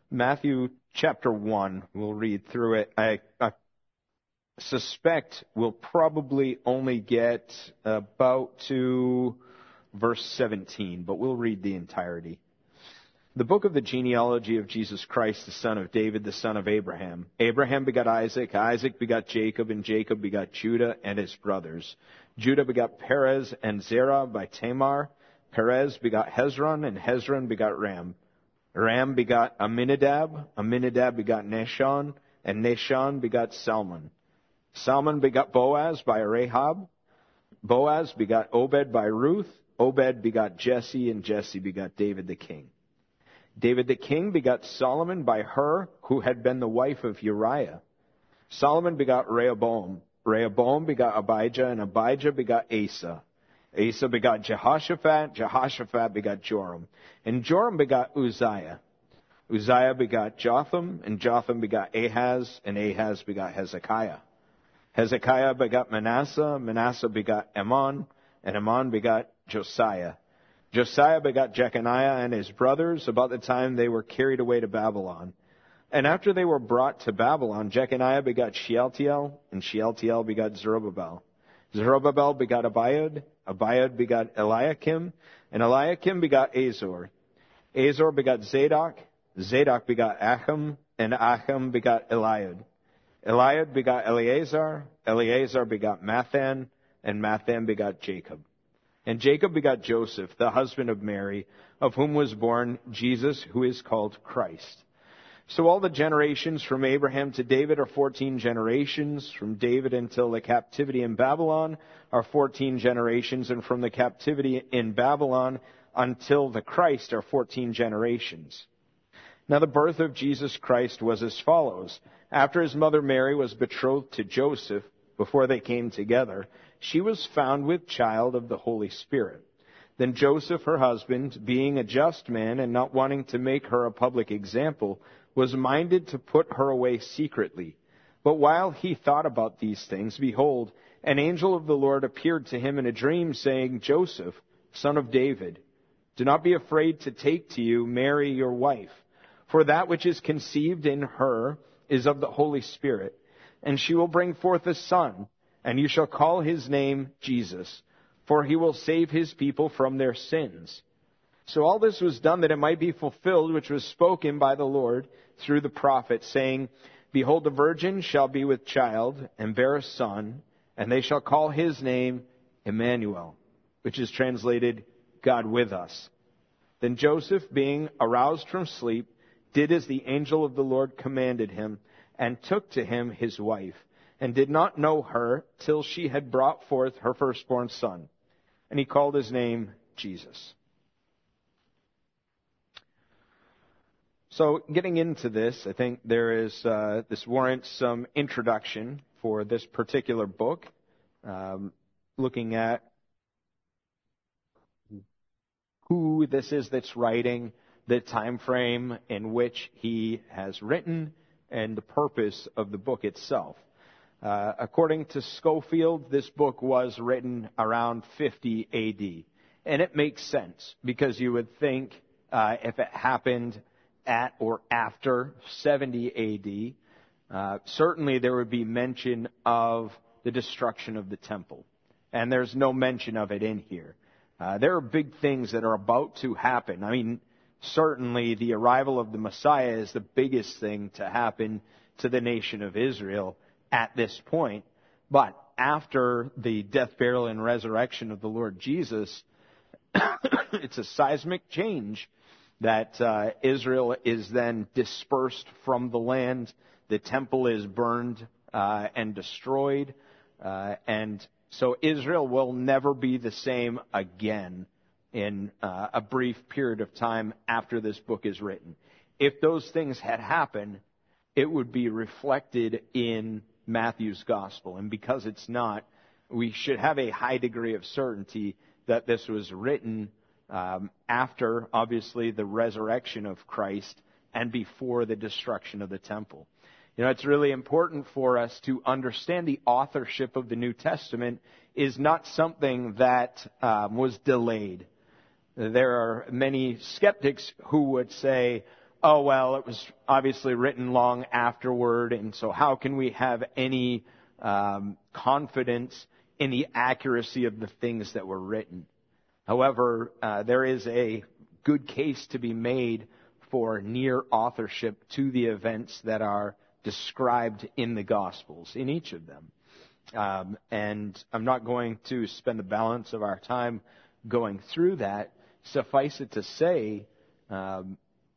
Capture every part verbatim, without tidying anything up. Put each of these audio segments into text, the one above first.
Matthew chapter one, we'll read through it. I, I suspect we'll probably only get about to verse seventeen, but we'll read the entirety. The book of the genealogy of Jesus Christ, the son of David, the son of Abraham. Abraham begot Isaac, Isaac begot Jacob, and Jacob begot Judah and his brothers. Judah begot Perez and Zerah by Tamar. Perez begot Hezron, and Hezron begot Ram. Ram begot Aminadab, Aminadab begot Nahshon, and Nahshon begot Salmon. Salmon begot Boaz by Rahab. Boaz begot Obed by Ruth. Obed begot Jesse, and Jesse begot David the king. David the king begot Solomon by her who had been the wife of Uriah. Solomon begot Rehoboam. Rehoboam begot Abijah, and Abijah begot Asa. Asa begot Jehoshaphat. Jehoshaphat begot Joram. And Joram begot Uzziah. Uzziah begot Jotham, and Jotham begot Ahaz, and Ahaz begot Hezekiah. Hezekiah begot Manasseh. Manasseh begot Ammon, and Ammon begot Josiah. Josiah begot Jeconiah and his brothers about the time they were carried away to Babylon. And after they were brought to Babylon, Jeconiah begot Shealtiel, and Shealtiel begot Zerubbabel. Zerubbabel begot Abiud, Abiud begot Eliakim, and Eliakim begot Azor. Azor begot Zadok, Zadok begot Achim, and Achim begot Eliud. Eliud begot Eleazar, Eleazar begot Mathan, and Mathan begot Jacob. And Jacob begot Joseph, the husband of Mary, of whom was born Jesus, who is called Christ. So all the generations from Abraham to David are fourteen generations. From David until the captivity in Babylon are fourteen generations. And from the captivity in Babylon until the Christ are fourteen generations. Now the birth of Jesus Christ was as follows. After his mother Mary was betrothed to Joseph, before they came together, she was found with child of the Holy Spirit. Then Joseph, her husband, being a just man and not wanting to make her a public example, was minded to put her away secretly. But while he thought about these things, behold, an angel of the Lord appeared to him in a dream, saying, Joseph, son of David, do not be afraid to take to you Mary your wife, for that which is conceived in her is of the Holy Spirit, and she will bring forth a son, and you shall call his name Jesus, for he will save his people from their sins. So all this was done that it might be fulfilled, which was spoken by the Lord through the prophet, saying, Behold, the virgin shall be with child, and bear a son, and they shall call his name Emmanuel, which is translated, God with us. Then Joseph, being aroused from sleep, did as the angel of the Lord commanded him, and took to him his wife, and did not know her till she had brought forth her firstborn son. And he called his name Jesus. So getting into this, I think there is, uh, this warrants some introduction for this particular book, um, looking at who this is that's writing, the time frame in which he has written, and the purpose of the book itself. Uh, according to Schofield, this book was written around fifty A D. And it makes sense, because you would think uh, if it happened at or after seventy A D, uh, certainly there would be mention of the destruction of the temple. And there's no mention of it in here. Uh, there are big things that are about to happen. I mean, certainly the arrival of the Messiah is the biggest thing to happen to the nation of Israel at this point. But after the death, burial, and resurrection of the Lord Jesus, it's a seismic change that uh, Israel is then dispersed from the land. The temple is burned uh, and destroyed. Uh, and so Israel will never be the same again in uh, a brief period of time after this book is written. If those things had happened, it would be reflected in Matthew's gospel. And because it's not, we should have a high degree of certainty that this was written um, after, obviously, the resurrection of Christ and before the destruction of the temple. You know, it's really important for us to understand the authorship of the New Testament is not something that um, was delayed. There are many skeptics who would say, oh, well, it was obviously written long afterward, and so how can we have any um, confidence in the accuracy of the things that were written? However, uh, there is a good case to be made for near authorship to the events that are described in the Gospels, in each of them. Um, and I'm not going to spend the balance of our time going through that. Suffice it to say, um,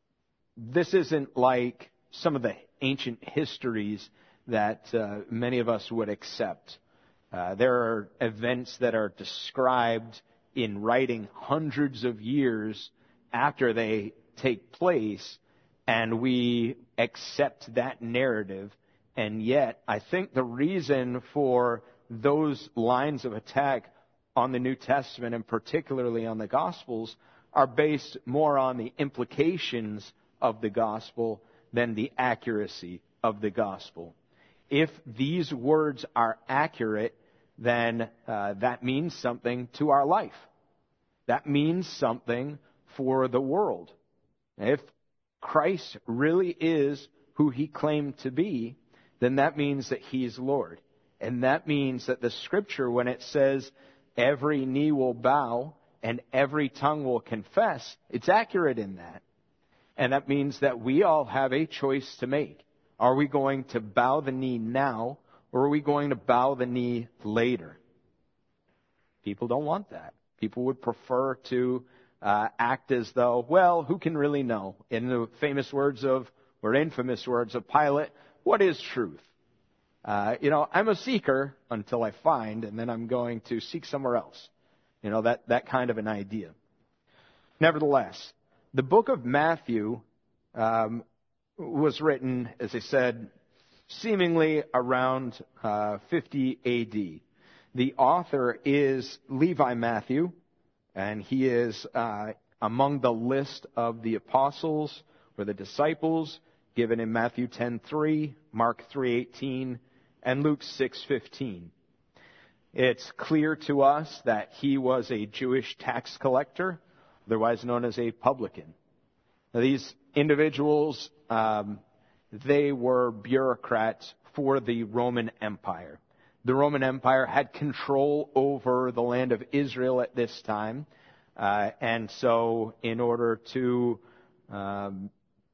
this isn't like some of the ancient histories that uh, many of us would accept. Uh, there are events that are described in writing hundreds of years after they take place, and we accept that narrative. And yet, I think the reason for those lines of attack on the New Testament, and particularly on the Gospels, are based more on the implications of the Gospel than the accuracy of the Gospel. If these words are accurate, then uh, that means something to our life. That means something for the world. If Christ really is who he claimed to be, then that means that he's Lord. And that means that the Scripture, when it says every knee will bow and every tongue will confess, it's accurate in that. And that means that we all have a choice to make. Are we going to bow the knee now, or are we going to bow the knee later? People don't want that. People would prefer to uh, act as though, well, who can really know? In the famous words of, or infamous words of Pilate, what is truth? Uh, you know, I'm a seeker until I find, and then I'm going to seek somewhere else. You know, that, that kind of an idea. Nevertheless, the book of Matthew um, was written, as I said, seemingly around uh, fifty A D. The author is Levi Matthew, and he is uh, among the list of the apostles or the disciples given in Matthew ten three, Mark three eighteen, and Luke six fifteen. It's clear to us that he was a Jewish tax collector, otherwise known as a publican. Now, these individuals, um, they were bureaucrats for the Roman Empire. The Roman Empire had control over the land of Israel at this time, uh, and so in order to um,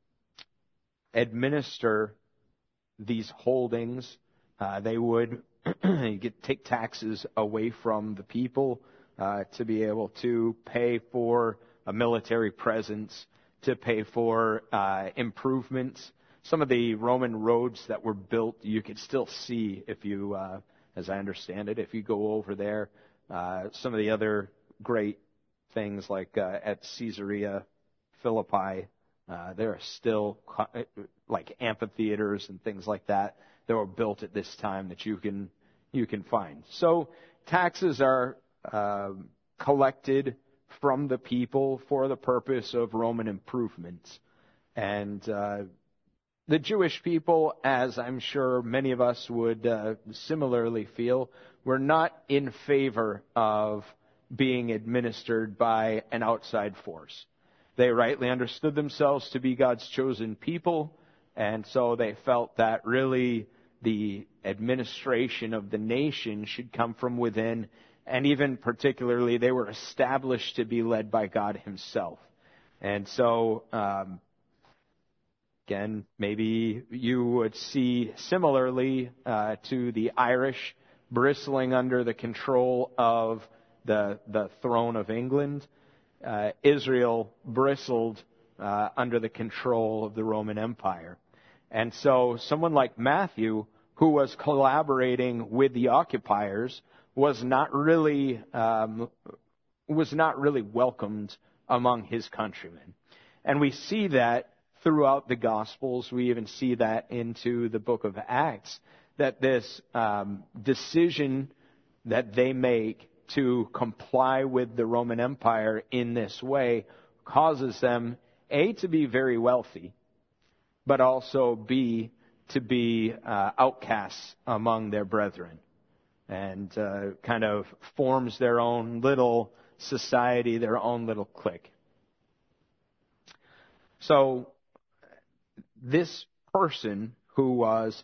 administer these holdings, uh, they would get, take taxes away from the people uh, to be able to pay for a military presence, to pay for uh, improvements. Some of the Roman roads that were built, you could still see if you, uh, as I understand it, if you go over there. Uh, some of the other great things like uh, at Caesarea Philippi, uh, there are still co- like amphitheaters and things like that that were built at this time that you can you can find. So taxes are uh, collected from the people for the purpose of Roman improvements. And uh, the Jewish people, as I'm sure many of us would uh, similarly feel, were not in favor of being administered by an outside force. They rightly understood themselves to be God's chosen people, and so they felt that really the administration of the nation should come from within, and even particularly they were established to be led by God himself. And so, um, again, maybe you would see similarly uh, to the Irish bristling under the control of the, the throne of England. Uh, Israel bristled uh, under the control of the Roman Empire. And so someone like Matthew, who was collaborating with the occupiers, was not really um, was not really welcomed among his countrymen. And we see that throughout the Gospels. We even see that into the book of Acts, that this um, decision that they make to comply with the Roman Empire in this way causes them, A, to be very wealthy, but also, B, to be uh, outcasts among their brethren, and uh, kind of forms their own little society, their own little clique. So this person who was,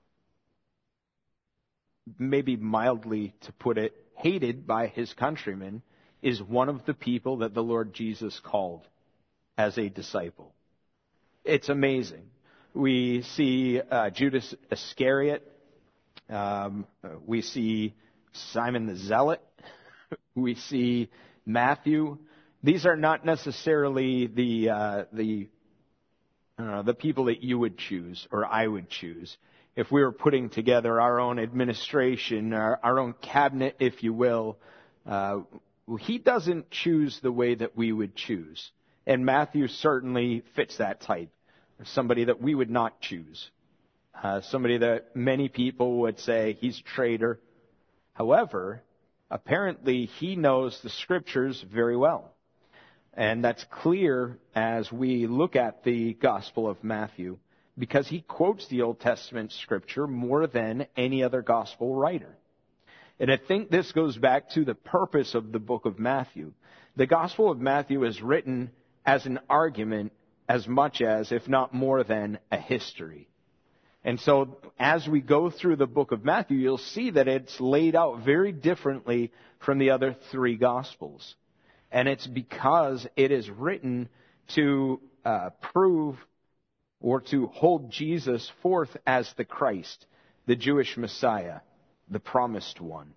maybe mildly to put it, hated by his countrymen, is one of the people that the Lord Jesus called as a disciple. It's amazing. We see uh, Judas Iscariot. Um, we see Simon the Zealot. We see Matthew. These are not necessarily the uh, the uh, the people that you would choose or I would choose. If we were putting together our own administration, our, our own cabinet, if you will, uh, he doesn't choose the way that we would choose. And Matthew certainly fits that type. Somebody that we would not choose. Uh, somebody that many people would say he's a traitor. However, apparently he knows the scriptures very well. And that's clear as we look at the Gospel of Matthew, because he quotes the Old Testament scripture more than any other gospel writer. And I think this goes back to the purpose of the book of Matthew. The Gospel of Matthew is written as an argument as much as, if not more than, a history. And so as we go through the book of Matthew, you'll see that it's laid out very differently from the other three Gospels. And it's because it is written to uh, prove or to hold Jesus forth as the Christ, the Jewish Messiah, the promised one.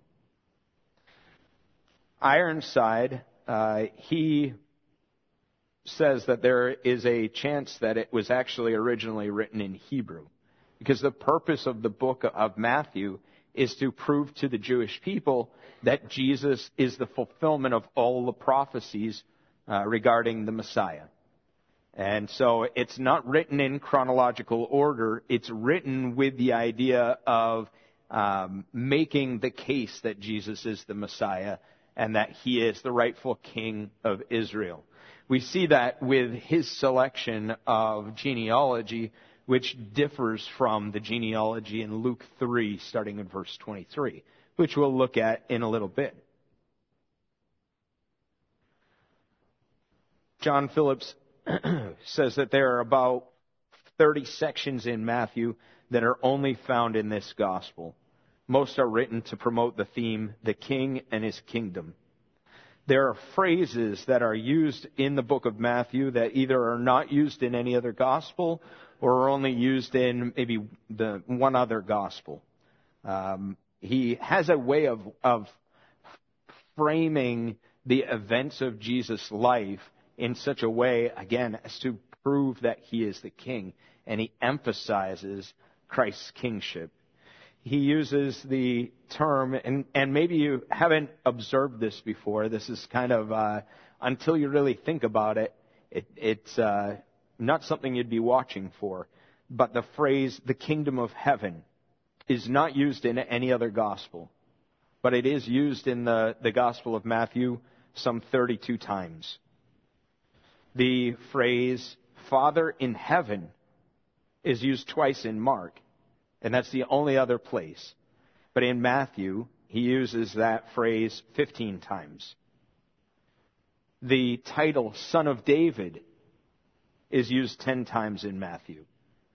Ironside, uh, he says that there is a chance that it was actually originally written in Hebrew, because the purpose of the book of Matthew is to prove to the Jewish people that Jesus is the fulfillment of all the prophecies uh, regarding the Messiah. And so it's not written in chronological order. It's written with the idea of um, making the case that Jesus is the Messiah and that he is the rightful king of Israel. We see that with his selection of genealogy, which differs from the genealogy in Luke three, starting in verse twenty-three, which we'll look at in a little bit. John Phillips says that there are about thirty sections in Matthew that are only found in this gospel. Most are written to promote the theme, the king and his kingdom. There are phrases that are used in the book of Matthew that either are not used in any other gospel or are only used in maybe the one other gospel. Um, he has a way of, of framing the events of Jesus' life in such a way, again, as to prove that he is the king, and he emphasizes Christ's kingship. He uses the term, and, and maybe you haven't observed this before. This is kind of, uh, until you really think about it, it it's uh, not something you'd be watching for. But the phrase, the kingdom of heaven, is not used in any other gospel. But it is used in the, the Gospel of Matthew some thirty-two times. The phrase, Father in heaven, is used twice in Mark. And that's the only other place. But in Matthew, he uses that phrase fifteen times. The title, Son of David, is used ten times in Matthew.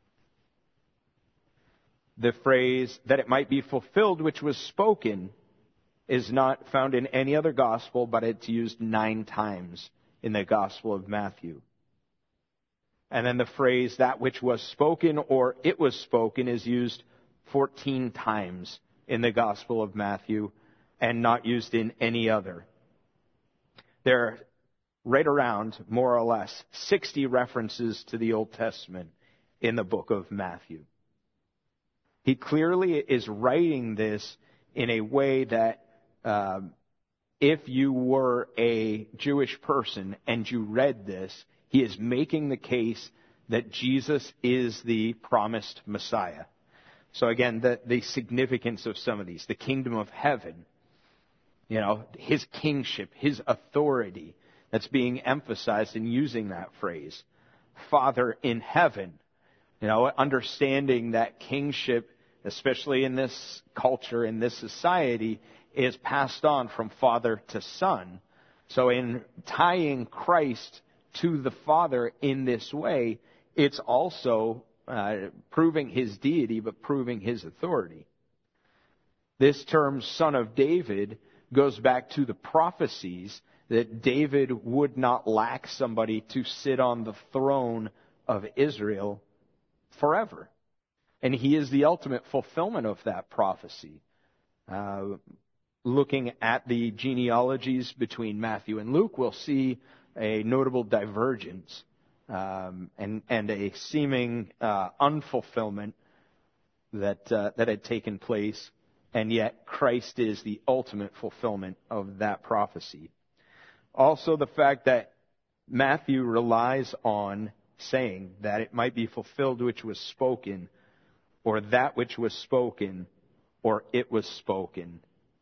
The phrase, that it might be fulfilled which was spoken, is not found in any other gospel, but it's used nine times in the Gospel of Matthew. And then the phrase, that which was spoken or it was spoken, is used fourteen times in the Gospel of Matthew and not used in any other. There are right around, more or less, sixty references to the Old Testament in the book of Matthew. He clearly is writing this in a way that um, if you were a Jewish person and you read this, he is making the case that Jesus is the promised Messiah. So again, the, the significance of some of these, the kingdom of heaven, you know, his kingship, his authority, that's being emphasized in using that phrase. Father in heaven, you know, understanding that kingship, especially in this culture, in this society, is passed on from father to son. So in tying Christ to the Father in this way, it's also uh, proving his deity, but proving his authority. This term, Son of David, goes back to the prophecies that David would not lack somebody to sit on the throne of Israel forever. And he is the ultimate fulfillment of that prophecy. Uh, looking at the genealogies between Matthew and Luke, we'll see a notable divergence um, and, and a seeming uh, unfulfillment that uh, that had taken place, and yet Christ is the ultimate fulfillment of that prophecy. Also, the fact that Matthew relies on saying that it might be fulfilled which was spoken, or that which was spoken, or it was spoken,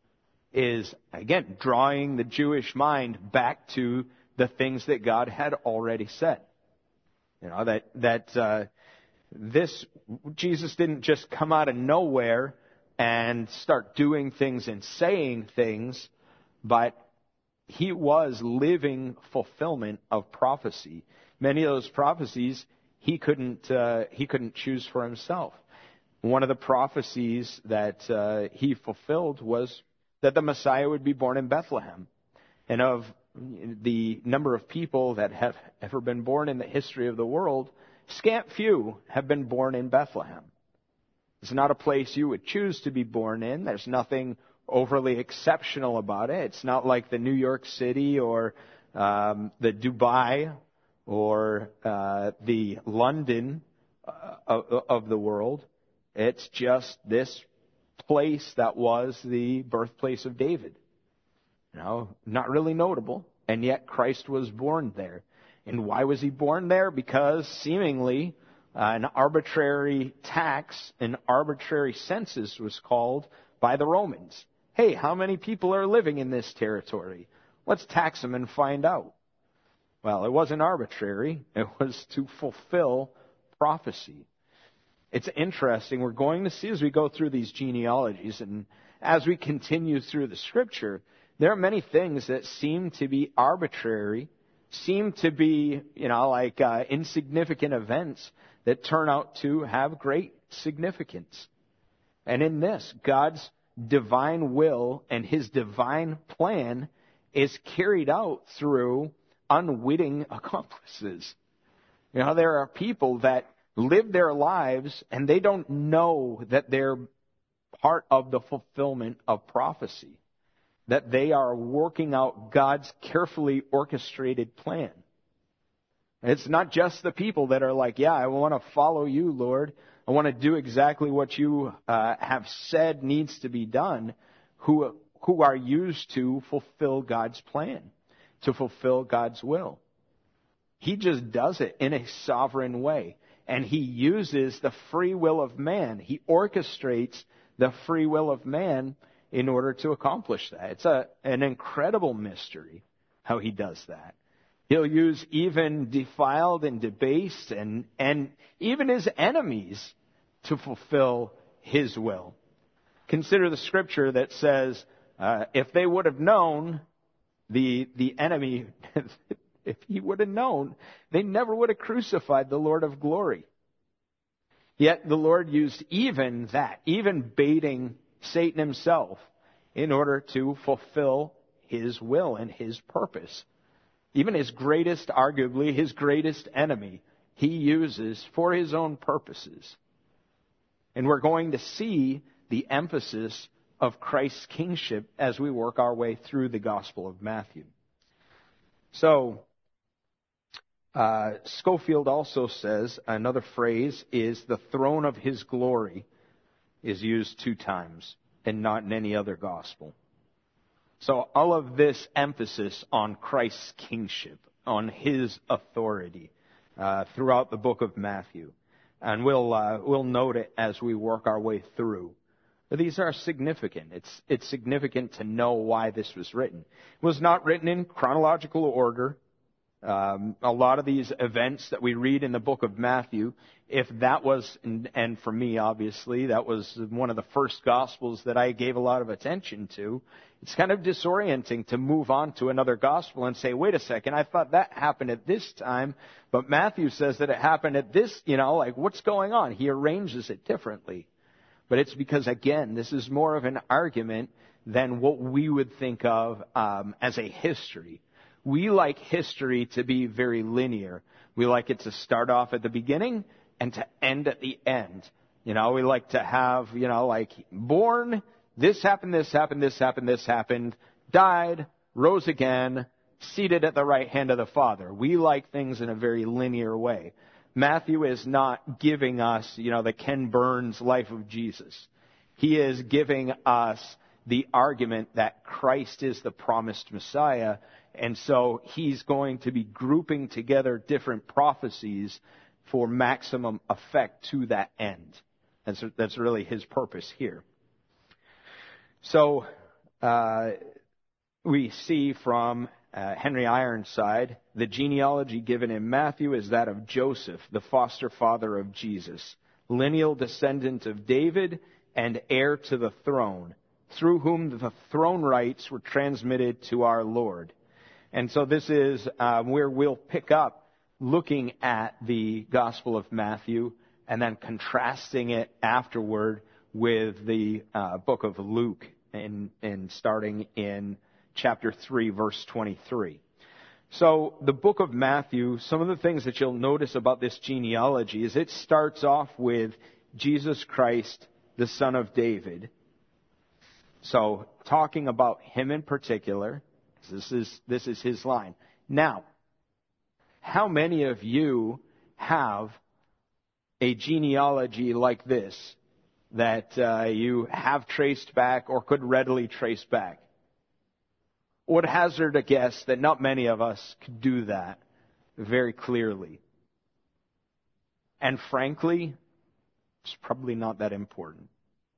is, again, drawing the Jewish mind back to the things that God had already said. You know, that, that uh, this, Jesus didn't just come out of nowhere and start doing things and saying things, but he was living fulfillment of prophecy. Many of those prophecies he couldn't uh, he couldn't choose for himself. One of the prophecies that uh, he fulfilled was that the Messiah would be born in Bethlehem. And of the number of people that have ever been born in the history of the world, scant few have been born in Bethlehem. It's not a place you would choose to be born in. There's nothing overly exceptional about it. It's not like the New York City or um, the Dubai or uh, the London uh, of, of the world. It's just this place that was the birthplace of David. You know, not really notable, and yet Christ was born there. And why was he born there? Because seemingly uh, an arbitrary tax, an arbitrary census was called by the Romans. Hey, how many people are living in this territory? Let's tax them and find out. Well, it wasn't arbitrary. It was to fulfill prophecy. It's interesting. We're going to see as we go through these genealogies and as we continue through the Scripture, there are many things that seem to be arbitrary, seem to be, you know, like uh, insignificant events that turn out to have great significance. And in this, God's divine will and his divine plan is carried out through unwitting accomplices. You know, there are people that live their lives and they don't know that they're part of the fulfillment of prophecy, that they are working out God's carefully orchestrated plan. It's not just the people that are like, yeah, I want to follow you, Lord. I want to do exactly what you uh, have said needs to be done, who, who are used to fulfill God's plan, to fulfill God's will. He just does it in a sovereign way. And he uses the free will of man. He orchestrates the free will of man in order to accomplish that. It's a, an incredible mystery how he does that. He'll use even defiled and debased and, and even his enemies to fulfill his will. Consider the scripture that says, uh, if they would have known, the, the enemy, if he would have known, they never would have crucified the Lord of glory. Yet the Lord used even that, even baiting Satan himself, in order to fulfill his will and his purpose. Even his greatest, arguably his greatest enemy, he uses for his own purposes. And we're going to see the emphasis of Christ's kingship as we work our way through the Gospel of Matthew. So, uh, Schofield also says another phrase is the throne of his glory is used two times and not in any other gospel. So all of this emphasis on Christ's kingship, on his authority uh, throughout the book of Matthew. And we'll uh, we'll note it as we work our way through. But these are significant. It's it's significant to know why this was written. It was not written in chronological order. Um, a lot of these events that we read in the book of Matthew, if that was, and, and for me, obviously, that was one of the first Gospels that I gave a lot of attention to, it's kind of disorienting to move on to another Gospel and say, wait a second, I thought that happened at this time, but Matthew says that it happened at this, you know, like, what's going on? He arranges it differently. But it's because, again, this is more of an argument than what we would think of um, as a history. We like history to be very linear. We like it to start off at the beginning and to end at the end. You know, we like to have, you know, like born, this happened, this happened, this happened, this happened, died, rose again, seated at the right hand of the Father. We like things in a very linear way. Matthew is not giving us, you know, the Ken Burns life of Jesus. He is giving us the argument that Christ is the promised Messiah, and so he's going to be grouping together different prophecies for maximum effect to that end. That's, that's really his purpose here. So uh, we see from uh, Henry Ironside, the genealogy given in Matthew is that of Joseph, the foster father of Jesus, lineal descendant of David and heir to the throne, through whom the throne rights were transmitted to our Lord. And so this is uh, where we'll pick up looking at the Gospel of Matthew and then contrasting it afterward with the uh, book of Luke, and, and starting in chapter three, verse twenty-three. So the book of Matthew, some of the things that you'll notice about this genealogy is it starts off with Jesus Christ, the son of David. So talking about him in particular, this is, this is his line. Now, how many of you have a genealogy like this that uh, you have traced back or could readily trace back? Would hazard a guess that not many of us could do that very clearly. And frankly, it's probably not that important.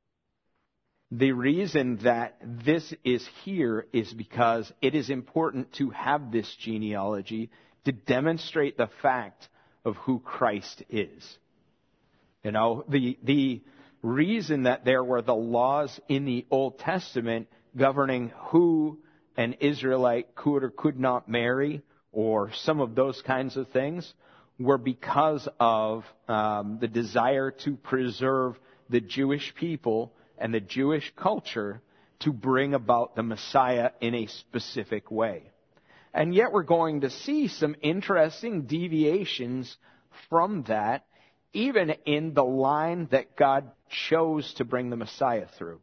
The reason that this is here is because it is important to have this genealogy to demonstrate the fact of who Christ is. You know, the the reason that there were the laws in the Old Testament governing who an Israelite could or could not marry, or some of those kinds of things, were because of um, the desire to preserve the Jewish people and the Jewish culture to bring about the Messiah in a specific way. And yet we're going to see some interesting deviations from that, even in the line that God chose to bring the Messiah through.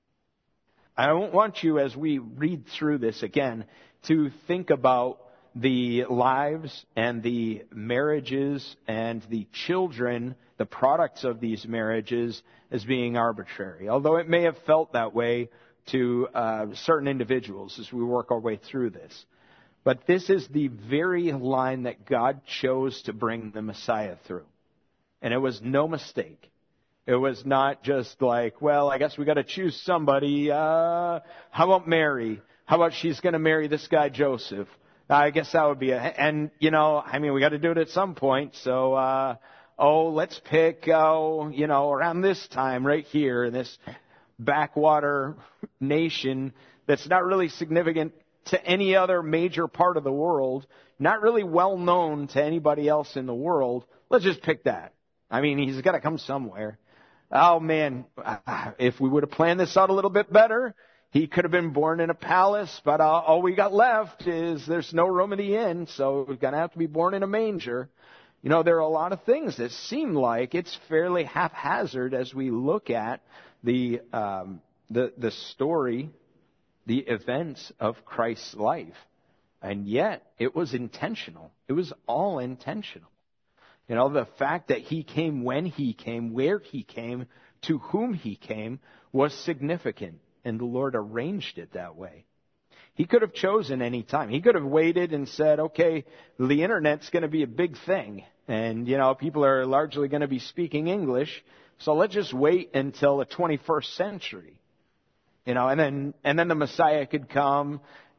I don't want you, as we read through this again, to think about the lives and the marriages and the children, the products of these marriages, as being arbitrary. Although it may have felt that way to uh, certain individuals as we work our way through this. But this is the very line that God chose to bring the Messiah through. And it was no mistake. It was not just like, well, I guess we got to choose somebody. Uh, how about Mary? How about she's going to marry this guy Joseph? I guess that would be a, and you know, I mean, we got to do it at some point. So, uh, oh, let's pick, oh, you know, around this time right here in this backwater nation that's not really significant to any other major part of the world, not really well known to anybody else in the world. Let's just pick that. I mean, he's got to come somewhere. Oh, man, if we would have planned this out a little bit better, he could have been born in a palace, but uh, all we got left is there's no room in the inn, so we're going to have to be born in a manger. You know, there are a lot of things that seem like it's fairly haphazard as we look at the um, the, the story, the events of Christ's life. And yet, it was intentional. It was all intentional. You know, the fact that he came when he came, where he came, to whom he came, was significant. And the Lord arranged it that way. He could have chosen any time. He could have waited and said, okay, the Internet's going to be a big thing. And, you know, people are largely going to be speaking English. So let's just wait until the twenty-first century. You know, and then, and then the Messiah could come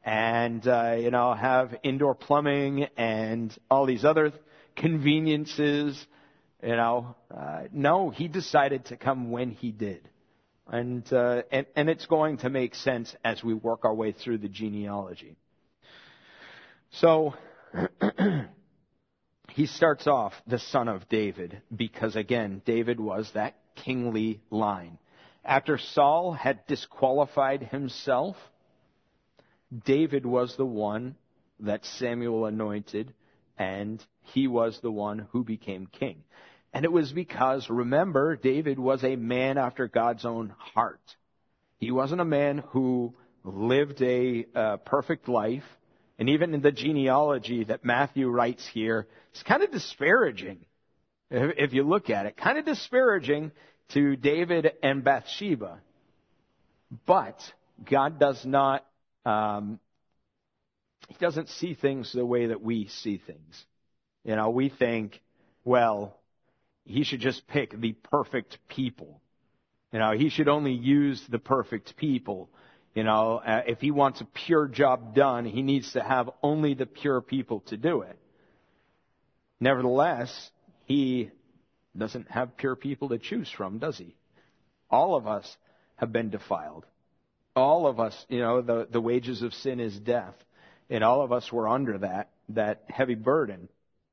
and, uh, you know, have indoor plumbing and all these other conveniences. You know, uh, no, he decided to come when he did. And, uh, and, and it's going to make sense as we work our way through the genealogy. So, he starts off the son of David because, again, David was that kingly line. After Saul had disqualified himself, David was the one that Samuel anointed, and he was the one who became king. And it was because, remember, David was a man after God's own heart. He wasn't a man who lived a uh, perfect life. And even in the genealogy that Matthew writes here, it's kind of disparaging, if, if you look at it. Kind of disparaging to David and Bathsheba. But God does not, um, He doesn't see things the way that we see things. You know, we think, well, He should just pick the perfect people. You know, He should only use the perfect people. You know, uh, if He wants a pure job done, He needs to have only the pure people to do it. Nevertheless, He doesn't have pure people to choose from, does He? All of us have been defiled. All of us, you know, the, the wages of sin is death. And all of us were under that, that heavy burden.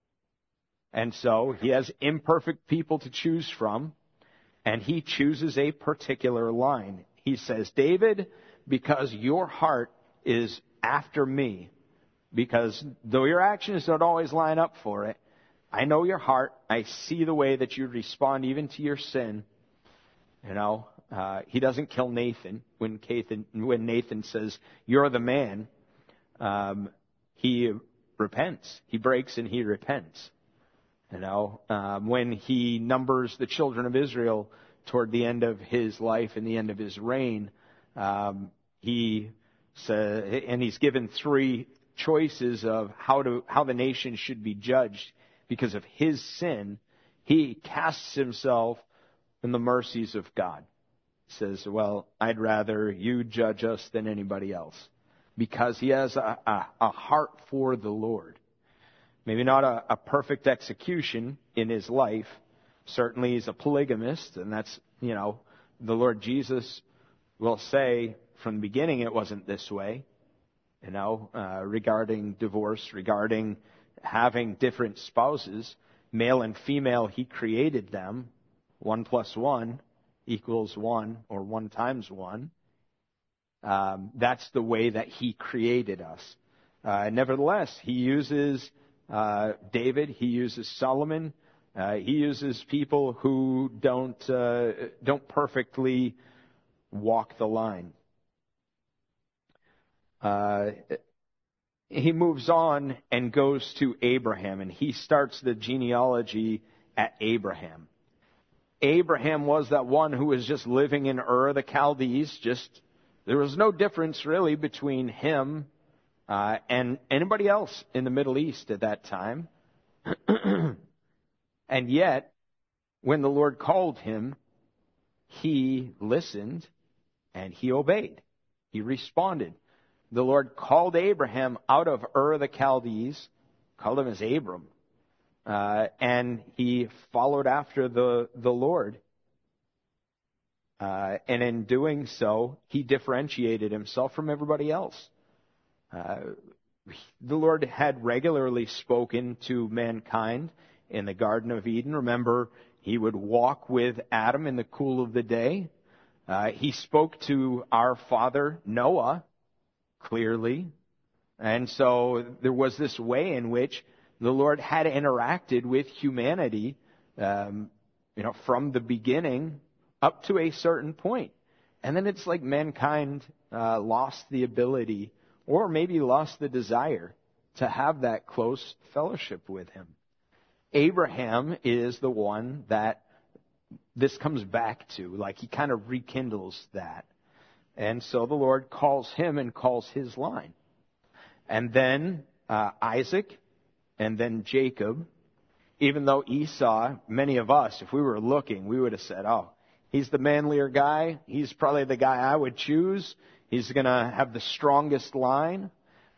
And so He has imperfect people to choose from, and He chooses a particular line. He says, David, because your heart is after me, because though your actions don't always line up for it, I know your heart. I see the way that you respond even to your sin. You know, uh, He doesn't kill Nathan when Nathan, when Nathan says, you're the man. Um, he repents. He breaks and he repents. You know, um, when He numbers the children of Israel toward the end of His life and the end of His reign, um, he says, and He's given three choices of how to how the nation should be judged because of His sin. He casts Himself in the mercies of God. He says, well, I'd rather you judge us than anybody else, because He has a, a, a heart for the Lord. Maybe not a, a perfect execution in His life. Certainly He's a polygamist, and that's, you know, the Lord Jesus will say from the beginning it wasn't this way, you know, uh, regarding divorce, regarding having different spouses, male and female, He created them. One plus one equals one, or one times one. Um, that's the way that He created us. Uh, nevertheless, He uses uh, David, He uses Solomon, uh, He uses people who don't uh, don't perfectly walk the line. Uh, he moves on and goes to Abraham, and he starts the genealogy at Abraham. Abraham was that one who was just living in Ur of the Chaldees. Just there was no difference really between him uh, and anybody else in the Middle East at that time. And yet, when the Lord called him, he listened and he obeyed. He responded. The Lord called Abraham out of Ur of the Chaldees, called him as Abram, uh, and he followed after the, the Lord. Uh, and in doing so, he differentiated himself from everybody else. Uh, the Lord had regularly spoken to mankind in the Garden of Eden. Remember, He would walk with Adam in the cool of the day. Uh, he spoke to our father Noah clearly. And so there was this way in which the Lord had interacted with humanity, um, you know, from the beginning up to a certain point. And then it's like mankind uh, lost the ability, or maybe lost the desire, to have that close fellowship with Him. Abraham is the one that this comes back to, like He kind of rekindles that. And so the Lord calls him and calls his line. And then uh, Isaac, and then Jacob. Even though Esau, many of us, if we were looking, we would have said, oh, he's the manlier guy. He's probably the guy I would choose. He's going to have the strongest line.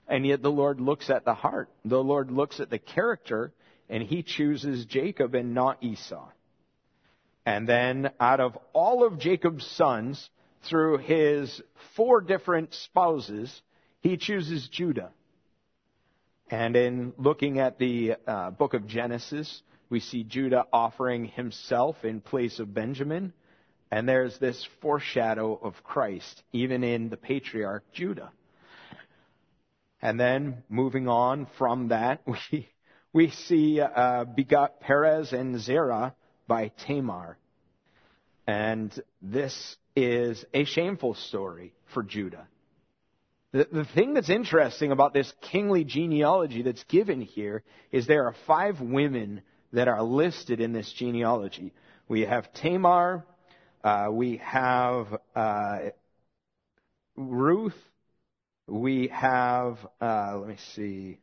And yet the Lord looks at the heart. The Lord looks at the character, and he chooses Jacob and not Esau. And then out of all of Jacob's sons, through his four different spouses, he chooses Judah. And in looking at the uh, book of Genesis, we see Judah offering himself in place of Benjamin. And there's this foreshadow of Christ, even in the patriarch Judah. And then moving on from that, we we see uh, begot Perez and Zerah by Tamar. And this is a shameful story for Judah. The, the thing that's interesting about this kingly genealogy that's given here is there are five women that are listed in this genealogy. We have Tamar, uh, we have uh, Ruth, we have, uh, let me see,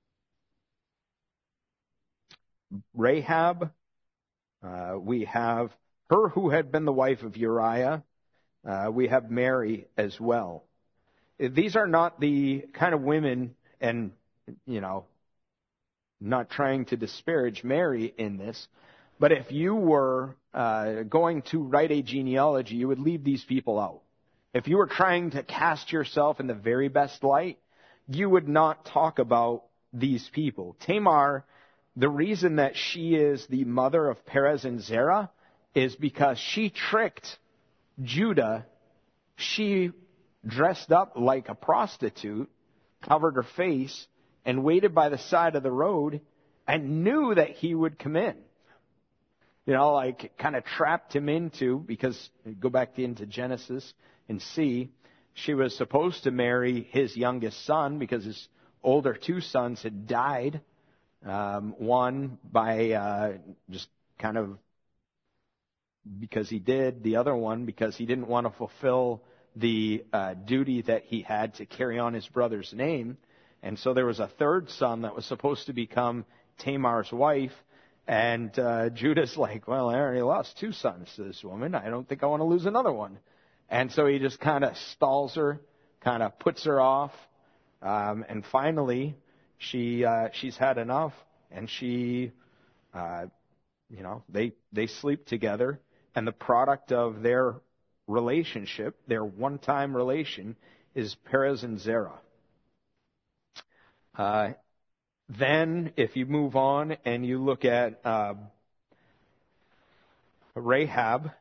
Rahab, uh, we have her who had been the wife of Uriah, uh, we have Mary as well. These are not the kind of women, and, you know, not trying to disparage Mary in this, but if you were uh, going to write a genealogy, you would leave these people out. If you were trying to cast yourself in the very best light, you would not talk about these people. Tamar, the reason that she is the mother of Perez and Zerah is because she tricked Judah. She dressed up like a prostitute, covered her face, and waited by the side of the road and knew that he would come in. You know, like kind of trapped him into, because go back into Genesis and see, she was supposed to marry his youngest son because his older two sons had died. Um, one by uh, just kind of because he did, the other one because he didn't want to fulfill the uh, duty that he had to carry on his brother's name. And so there was a third son that was supposed to become Tamar's wife. And uh, Judah's like, well, I already lost two sons to this woman. I don't think I want to lose another one. And so he just kind of stalls her, kind of puts her off. Um, and finally, she uh, she's had enough. And she, uh, you know, they they sleep together. And the product of their relationship, their one-time relation, is Perez and Zerah. Uh, then, if you move on and you look at uh, Rahab,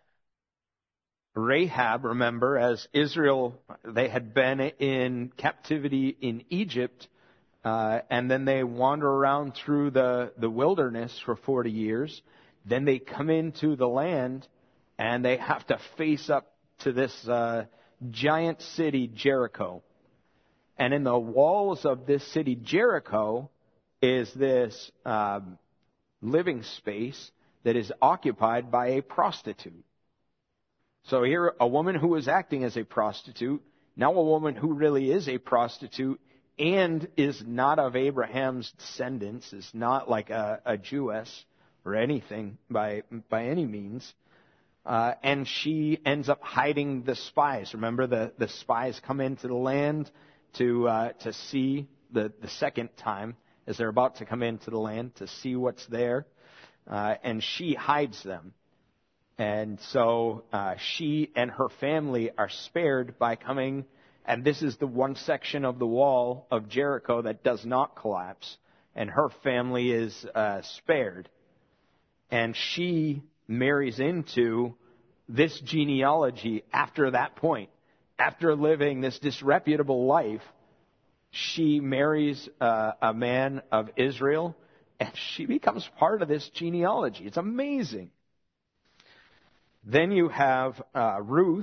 Rahab, remember, as Israel, they had been in captivity in Egypt, uh, and then they wander around through the, the wilderness for forty years. Then they come into the land, and they have to face up to this uh, giant city, Jericho. And in the walls of this city, Jericho, is this um, living space that is occupied by a prostitute. So here, a woman who was acting as a prostitute, now a woman who really is a prostitute and is not of Abraham's descendants, is not like a, a Jewess or anything by by any means. Uh, and she ends up hiding the spies. Remember, the, the spies come into the land to uh, to see the, the second time as they're about to come into the land to see what's there. Uh, and she hides them. And so uh, she and her family are spared by coming, and this is the one section of the wall of Jericho that does not collapse, and her family is uh, spared. And she marries into this genealogy after that point. After living this disreputable life, she marries uh, a man of Israel, and she becomes part of this genealogy. It's amazing. Then you have uh, Ruth,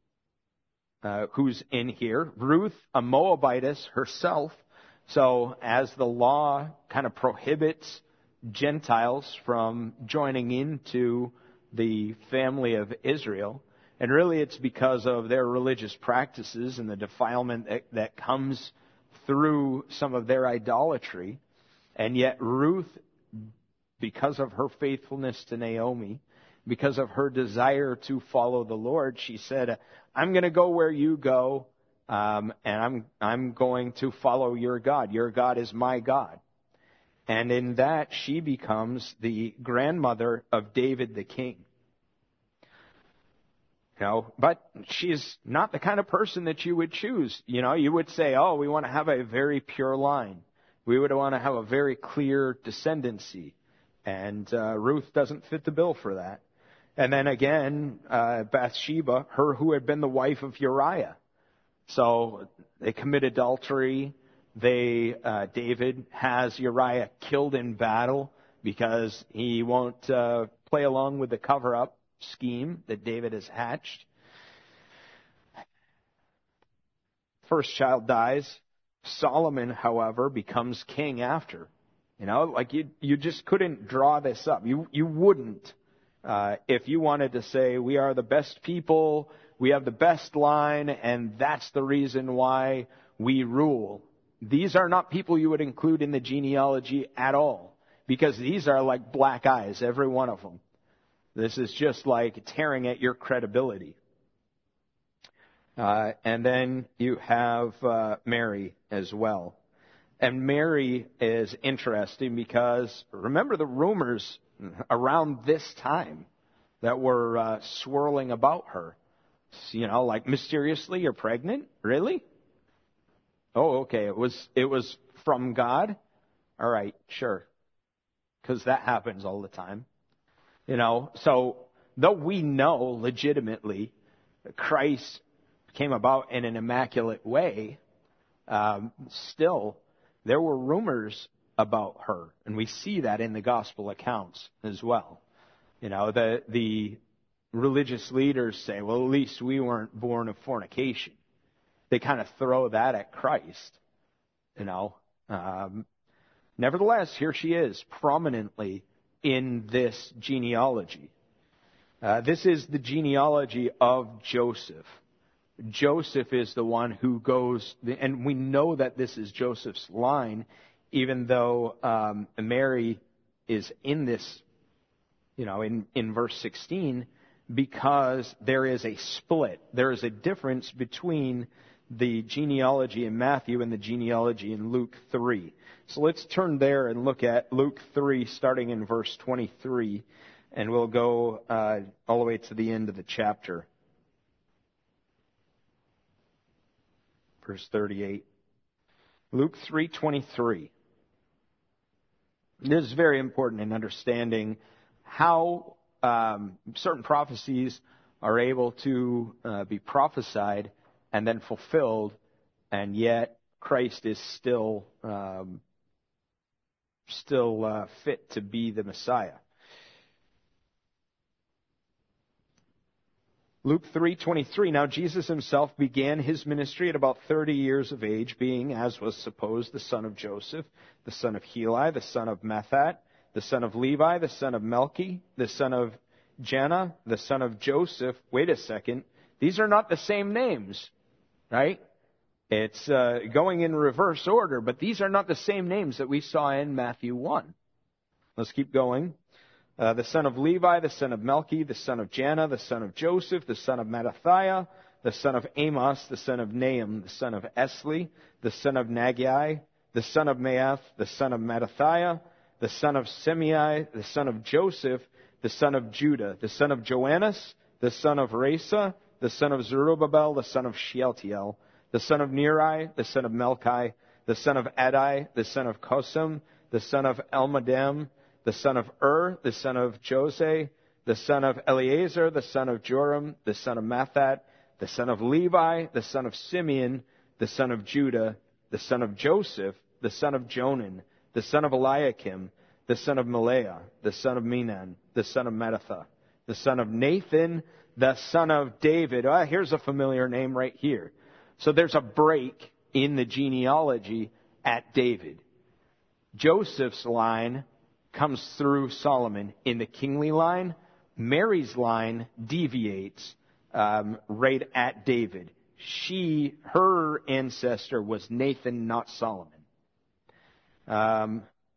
uh, who's in here. Ruth, a Moabitess herself. So as the law kind of prohibits Gentiles from joining into the family of Israel, and really it's because of their religious practices and the defilement that, that comes through some of their idolatry. And yet Ruth, because of her faithfulness to Naomi, because of her desire to follow the Lord, she said, I'm going to go where you go, um, and I'm I'm going to follow your God. Your God is my God. And in that, she becomes the grandmother of David the king. You know, but she's not the kind of person that you would choose. You know, you would say, oh, we want to have a very pure line. We would want to have a very clear descendancy. And uh, Ruth doesn't fit the bill for that. And then again, uh, Bathsheba, her who had been the wife of Uriah. So they commit adultery. They, uh, David has Uriah killed in battle because he won't uh, play along with the cover-up scheme that David has hatched. First child dies. Solomon, however, becomes king after. You know, like you, you just couldn't draw this up. You, you wouldn't. Uh, if you wanted to say, we are the best people, we have the best line, and that's the reason why we rule. These are not people you would include in the genealogy at all, because these are like black eyes, every one of them. This is just like tearing at your credibility. Uh, and then you have uh, Mary as well. And Mary is interesting because remember the rumors around this time that were uh, swirling about her. You know, like mysteriously you're pregnant? Really? Oh, okay. It was it was from God? All right, sure. Because that happens all the time. You know, so though we know legitimately Christ came about in an immaculate way, um, still there were rumors about her, and we see that in the gospel accounts as well. You know, the the religious leaders say, well, at least we weren't born of fornication. They kind of throw that at Christ, you know. Um, nevertheless, here she is prominently in this genealogy. Uh, this is the genealogy of Joseph. Joseph is the one who goes, and we know that this is Joseph's line, even though um, Mary is in this, you know, in, in verse sixteen, because there is a split. There is a difference between the genealogy in Matthew and the genealogy in Luke three. So let's turn there and look at Luke three, starting in verse twenty-three, and we'll go uh, all the way to the end of the chapter. Verse thirty-eight. Luke three twenty-three. This is very important in understanding how um, certain prophecies are able to uh, be prophesied and then fulfilled, and yet Christ is still um, still uh, fit to be the Messiah. Luke three twenty-three. Now Jesus himself began his ministry at about thirty years of age, being, as was supposed, the son of Joseph, the son of Heli, the son of Matthat, the son of Levi, the son of Melchi, the son of Janna, the son of Joseph. Wait a second. These are not the same names, right? It's uh, going in reverse order, but these are not the same names that we saw in Matthew one. Let's keep going. Uh, the son of Levi, the son of Melchi, the son of Janna, the son of Joseph, the son of Mattathiah, the son of Amos, the son of Nahum, the son of Esli, the son of Nagai, the son of Maath, the son of Mattathiah, the son of Semei, the son of Joseph, the son of Judah, the son of Joannas, the son of Resa, the son of Zerubbabel, the son of Shealtiel, the son of Neri, the son of Melchi, the son of Adai, the son of Kosam, the son of Elmadam, the son of Ur, the son of Jose, the son of Eleazar, the son of Joram, the son of Matthat, the son of Levi, the son of Simeon, the son of Judah, the son of Joseph, the son of Jonan, the son of Eliakim, the son of Maleah, the son of Menan, the son of Mattatha, the son of Nathan, the son of David. Ah, here's a familiar name right here. So there's a break in the genealogy at David. Joseph's line comes through Solomon in the kingly line. Mary's line deviates um, right at David. She, her ancestor was Nathan, not Solomon. Um,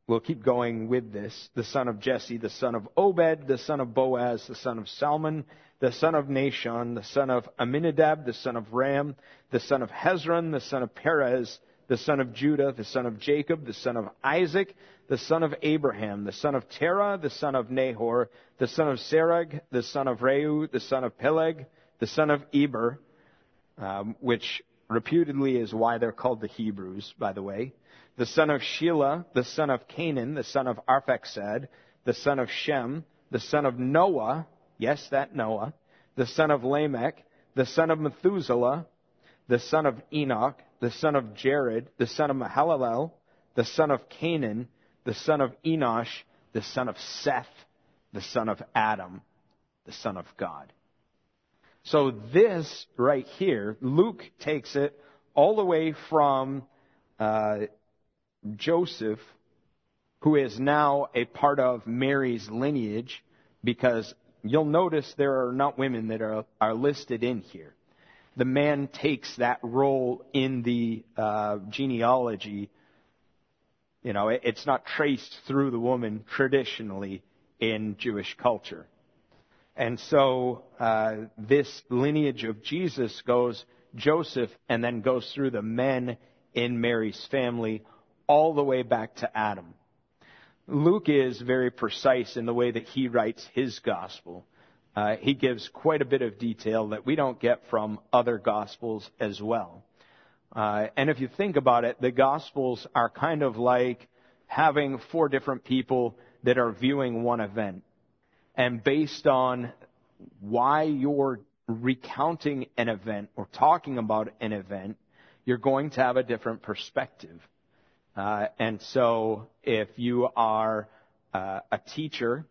we'll keep going with this. The son of Jesse, the son of Obed, the son of Boaz, the son of Salmon, the son of Nashon, the son of Aminadab, the son of Ram, the son of Hezron, the son of Perez, the son of Judah, the son of Jacob, the son of Isaac, the son of Abraham, the son of Terah, the son of Nahor, the son of Serug, the son of Reu, the son of Peleg, the son of Eber, um, which reputedly is why they're called the Hebrews, by the way, the son of Shelah, the son of Canaan, the son of Arphaxad, the son of Shem, the son of Noah, yes, that Noah, the son of Lamech, the son of Methuselah, the son of Enoch, the son of Jared, the son of Mahalalel, the son of Canaan, the son of Enosh, the son of Seth, the son of Adam, the son of God. So this right here, Luke takes it all the way from uh, Joseph, who is now a part of Mary's lineage, because you'll notice there are not women that are, are listed in here. The man takes that role in the uh, genealogy. You know, it, it's not traced through the woman traditionally in Jewish culture. And so uh, this lineage of Jesus goes Joseph and then goes through the men in Mary's family all the way back to Adam. Luke is very precise in the way that he writes his gospel. Uh, he gives quite a bit of detail that we don't get from other gospels as well. Uh, and if you think about it, the gospels are kind of like having four different people that are viewing one event. And based on why you're recounting an event or talking about an event, you're going to have a different perspective. Uh, and so if you are uh, a teacher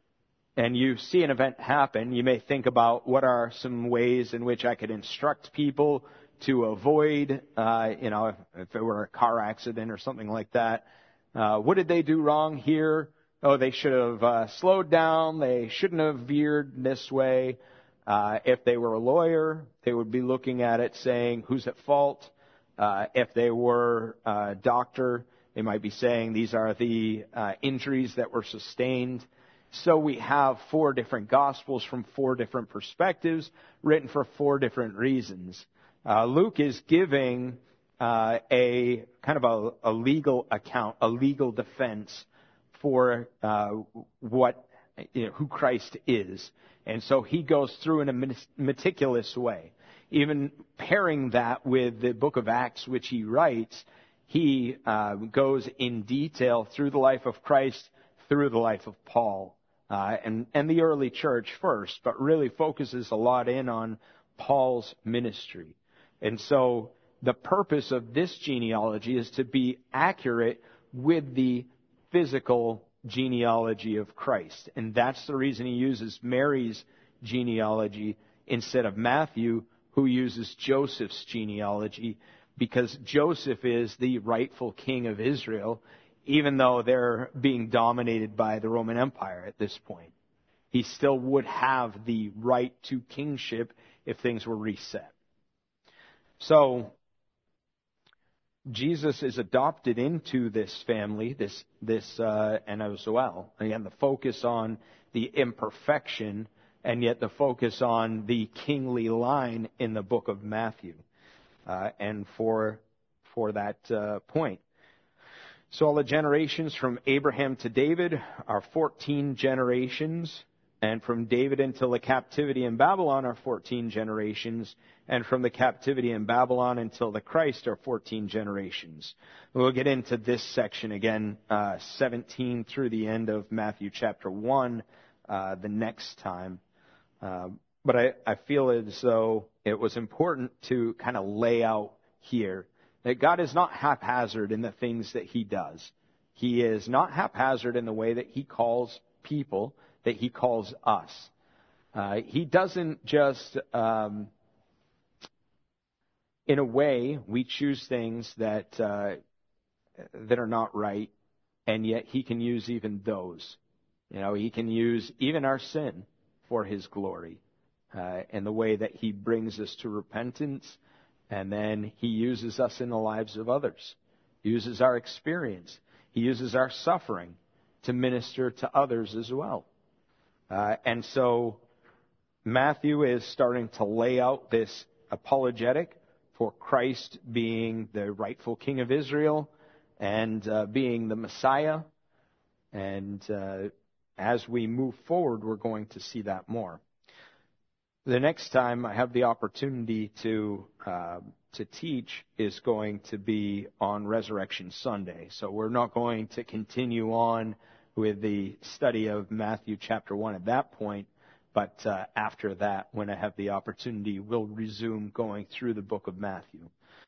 and you see an event happen, you may think about what are some ways in which I could instruct people to avoid, uh, you know, if, if it were a car accident or something like that. Uh, what did they do wrong here? Oh, they should have uh, slowed down. They shouldn't have veered this way. Uh, if they were a lawyer, they would be looking at it saying, who's at fault? Uh, if they were a doctor, they might be saying these are the uh, injuries that were sustained. So we have four different gospels from four different perspectives, written for four different reasons. Uh, Luke is giving uh, a kind of a, a legal account, a legal defense for uh, what you know, who Christ is, and so he goes through in a meticulous way. Even pairing that with the book of Acts, which he writes, he uh, goes in detail through the life of Christ, through the life of Paul, uh, and, and the early church first, but really focuses a lot in on Paul's ministry. And so the purpose of this genealogy is to be accurate with the physical genealogy of Christ. And that's the reason he uses Mary's genealogy instead of Matthew, who uses Joseph's genealogy, because Joseph is the rightful king of Israel, even though they're being dominated by the Roman Empire at this point. He still would have the right to kingship if things were reset. So, Jesus is adopted into this family, this, this, uh, and as well. Again, the focus on the imperfection, and yet the focus on the kingly line in the book of Matthew. Uh, and for, for that, uh, point. So all the generations from Abraham to David are fourteen generations. And from David until the captivity in Babylon are fourteen generations. And from the captivity in Babylon until the Christ are fourteen generations. We'll get into this section again, uh, seventeen through the end of Matthew chapter one, uh, the next time. Uh, but I, I feel as though it was important to kind of lay out here that God is not haphazard in the things that he does. He is not haphazard in the way that he calls people, that he calls us. Uh, he doesn't just, um, in a way, we choose things that uh, that are not right, and yet he can use even those. You know, he can use even our sin for his glory, uh, and the way that he brings us to repentance, and then he uses us in the lives of others, uses our experience. He uses our suffering to minister to others as well. Uh, and so Matthew is starting to lay out this apologetic for Christ being the rightful King of Israel and uh, being the Messiah. And uh, as we move forward, we're going to see that more. The next time I have the opportunity to uh, to teach is going to be on Resurrection Sunday. So we're not going to continue on with the study of Matthew chapter one at that point. But uh, after that, when I have the opportunity, we'll resume going through the book of Matthew.